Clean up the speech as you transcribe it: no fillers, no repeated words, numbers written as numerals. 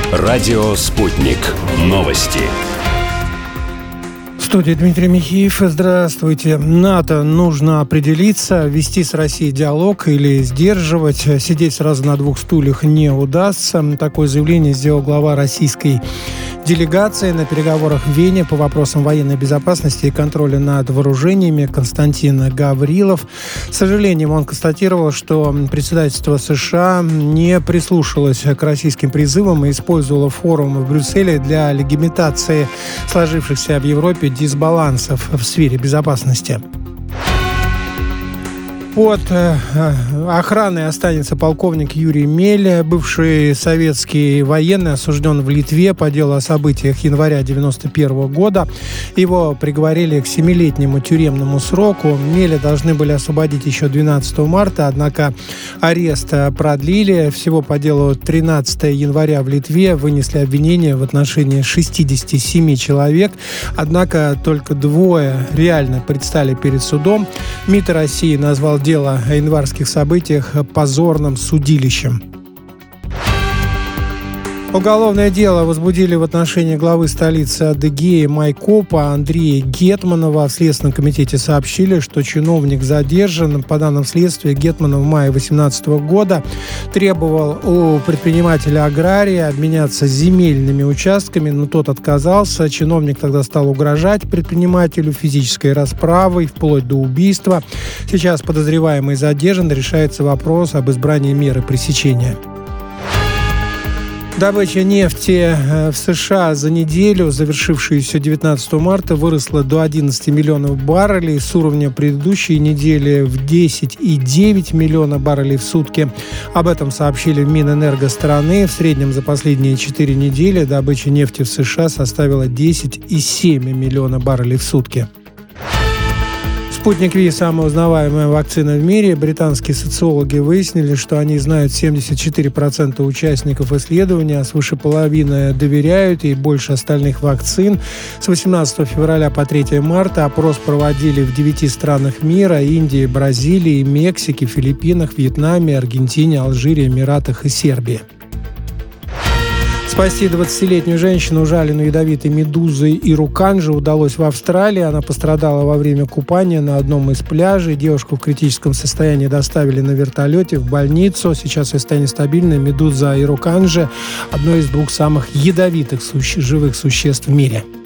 Радио «Спутник». Новости. В студии Дмитрий Михеев. Здравствуйте. НАТО нужно определиться, вести с Россией диалог или сдерживать. Сидеть сразу на двух стульях не удастся. Такое заявление сделал глава российской делегации на переговорах в Вене по вопросам военной безопасности и контроля над вооружениями Константин Гаврилов. С сожалением он констатировал, что председательство США не прислушалось к российским призывам и использовало форум в Брюсселе для легитимации сложившихся в Европе дисбалансов в сфере безопасности. Под охраной останется полковник Юрий Мель, бывший советский военный, осужден в Литве по делу о событиях января 1991 года. Его приговорили к 7-летнему тюремному сроку. Меля должны были освободить еще 12 марта, однако арест продлили. Всего по делу 13 января в Литве вынесли обвинения в отношении 67 человек, однако только 2 реально предстали перед судом. МИД России назвал дело о январских событиях позорным судилищем. Уголовное дело возбудили в отношении главы столицы Адыгеи Майкопа Андрея Гетманова. В Следственном комитете сообщили, что чиновник задержан. По данным следствия, Гетманов в мае 2018 года требовал у предпринимателя-агрария обменяться земельными участками, но тот отказался. Чиновник тогда стал угрожать предпринимателю физической расправой, вплоть до убийства. Сейчас подозреваемый задержан. Решается вопрос об избрании меры пресечения. Добыча нефти в США за неделю, завершившуюся 19 марта, выросла до 11 миллионов баррелей с уровня предыдущей недели в 10,9 миллиона баррелей в сутки. Об этом сообщили в Минэнерго страны. В среднем за последние 4 недели добыча нефти в США составила 10,7 миллиона баррелей в сутки. Спутник Ви – самая узнаваемая вакцина в мире. Британские социологи выяснили, что они знают 74% участников исследования, а свыше половины доверяют ей больше остальных вакцин. С 18 февраля по 3 марта опрос проводили в 9 странах мира – Индии, Бразилии, Мексике, Филиппинах, Вьетнаме, Аргентине, Алжире, Эмиратах и Сербии. Спасти 20-летнюю женщину, ужаленную ядовитой медузой ируканджи, удалось в Австралии. Она пострадала во время купания на одном из пляжей. Девушку в критическом состоянии доставили на вертолете в больницу. Сейчас состояние стабильное. Медуза ируканджи – одно из 2 самых ядовитых живых существ в мире.